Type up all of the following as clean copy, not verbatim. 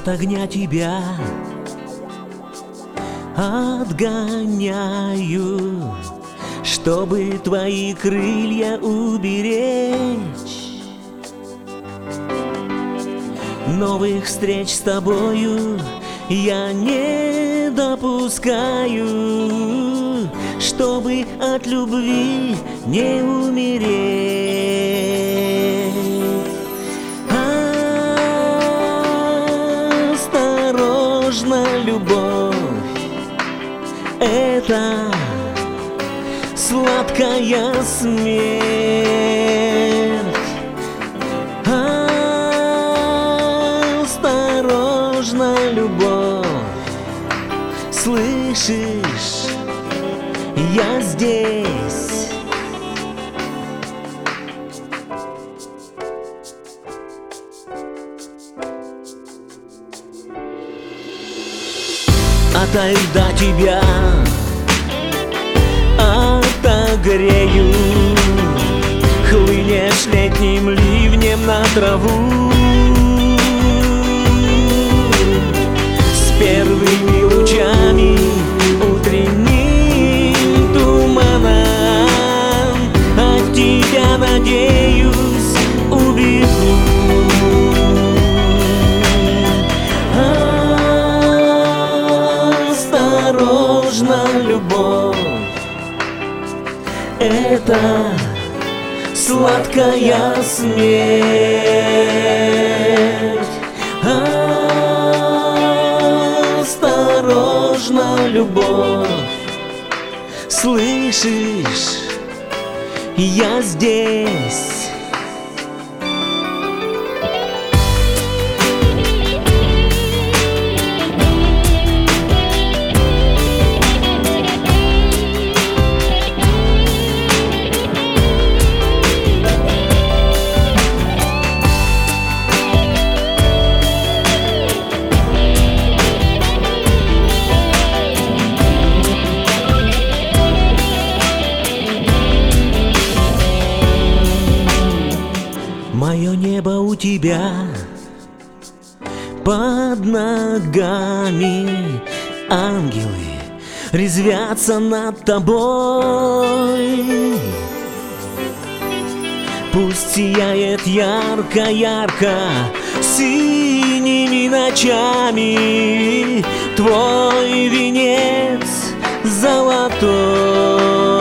от огня тебя отгоняю, чтобы твои крылья уберечь. Новых встреч с тобою я не допускаю, чтобы от любви не умереть. Осторожно, любовь, это сладкая смерть. Осторожно, любовь, слышишь, я здесь. Ото льда тебя отогрею, хлынешь летним ливнем на траву. С первыми лучами утренним туманом от тебя, надеюсь, убегу. Осторожно, любовь, это сладкая смерть. Осторожно, любовь, слышишь, я здесь. Мое небо у тебя под ногами, ангелы резвятся над тобой. Пусть сияет ярко-ярко синими ночами твой венец золотой.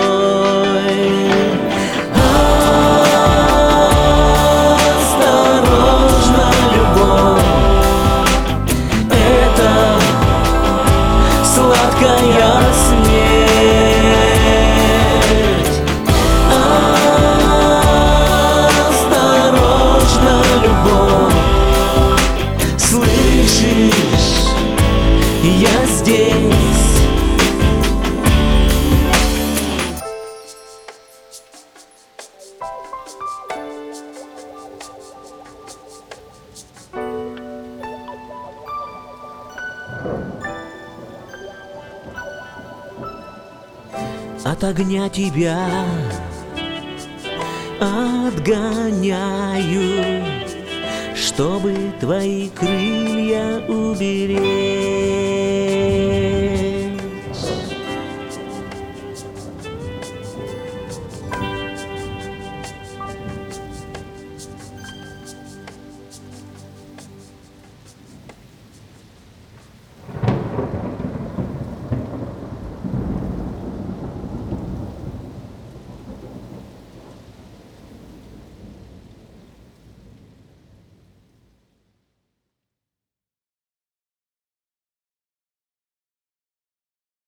Сладкая смерть. Осторожно, любовь, слышишь, я здесь. От огня тебя отгоняю, чтобы твои крылья уберечь.